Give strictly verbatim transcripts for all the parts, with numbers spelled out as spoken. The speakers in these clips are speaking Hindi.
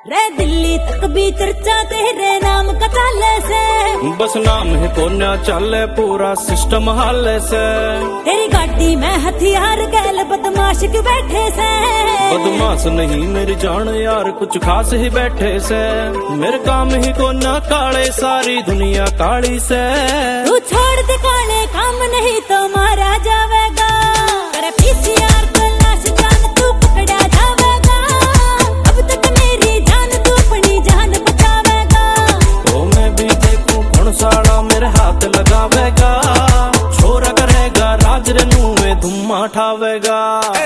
रे दिल्ली तक भी चर्चा तेरे नाम का चाले से, बस नाम है कोन्या चले पूरा सिस्टम हाले से। तेरी गाड़ी में हथियार गैल बदमाश के बैठे से, बदमाश नहीं मेरी जान यार कुछ खास ही बैठे से। मेरे काम ही कोन्या काले सारी दुनिया काली से। तू छोड़ दे काले काम नहीं तो मारा जावेगा, तेरे पीसीआर को लाश जान तू पकड़ा जावेगा। अब तक मेरी जान तू अपनी जान बचावेगा। तो मैं भी देखूं कौन साला मेरे हाथ लगावेगा। छोरा करेगा राज रेनू में धुम्मा ठावेगा।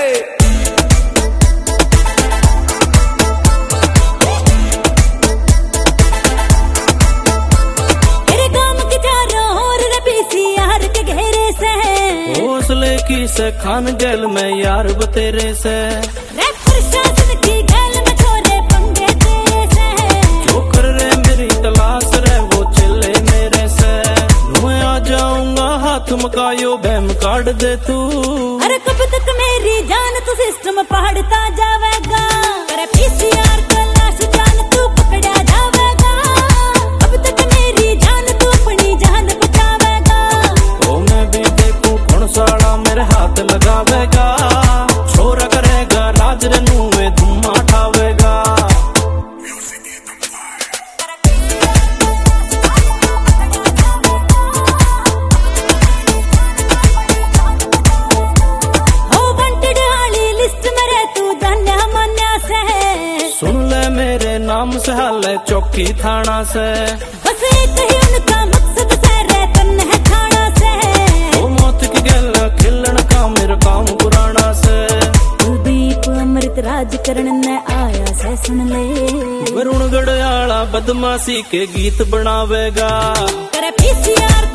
हौसले की से खान गैल में यार बतेरे से, रे प्रशासन की गैल में छोरे पंगे तेरे से। जो कर रे मेरी तलाश रे वो चले मेरे से। मैं आ जाऊंगा हाथ मकायो बहम काट दे तू। अरे कब तक मेरी जान तू सिस्टम पहाड़ता जावेगा, तेरे पीसीआर को लाश जान तू पकड़ा जावेगा। अब तक मेरी जान तू अपनी जान बचावेगा। तो मैं भी देखूं कौन साला मेरे हाथ लगावेगा। छोरा करेगा राज रेनू में धुम्मा ठावेगा। हो बंटड़ वाली लिस्ट में रे तू जान्या मान्या से, सुन ले मेरे नाम से हाले चौकी थाना से। बस एक ही उनका मकसद से रे तन है थाना से। ओ मौत की गैल खिलन का मेरा काम पुराना से। कुलदीप अमृत राज करण ने आया से सुन ले, वरुण गढ़याला बदमाशी के गीत बनावेगा। तेरे पीसीआर